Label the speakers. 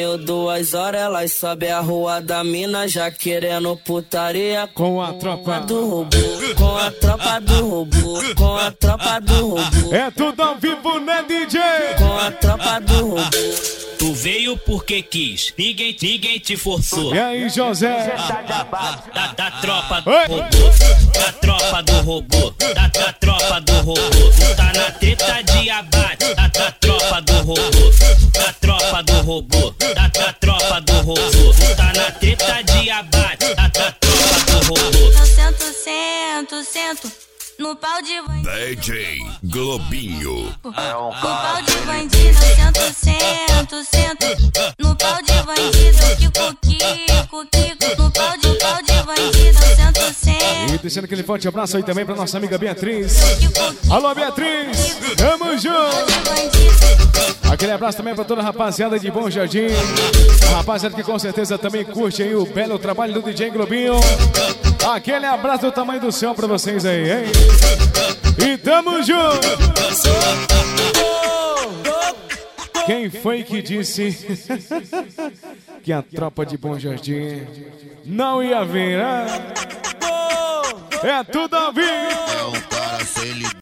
Speaker 1: pouquinho, 2 horas, elas sobem a rua da mina já querendo putaria.
Speaker 2: Com a tropa
Speaker 1: do robô, com a tropa do robô, com a tropa do robô.
Speaker 2: É tudo ao vivo, né, DJ?
Speaker 1: Com a tropa do robô.
Speaker 3: Tu veio porque quis, ninguém te forçou.
Speaker 2: E aí, José?
Speaker 3: Da tropa do robô, da tropa do robô, da tropa do robô. Tu tá na treta de abate, da tropa do robô, da tropa do robô, da tropa do robô. Tu tá na treta de abate, da tropa do robô.
Speaker 4: Eu sento no pau de bandido.
Speaker 5: DJ Globinho.
Speaker 4: No pau de bandido, eu sento no pau de bandido. Kiko, no pau de bandido, eu sento.
Speaker 2: E deixando aquele forte abraço aí também pra nossa amiga Beatriz. Alô, Beatriz! Tamo junto! Aquele abraço também pra toda a rapaziada de Bom Jardim. A rapaziada que com certeza também curte aí o belo trabalho do DJ Globinho. Aquele abraço do tamanho do céu pra vocês aí, hein? E tamo junto! Quem foi que disse que a tropa de Bom Jardim não ia vir, né? É tudo ao vivo!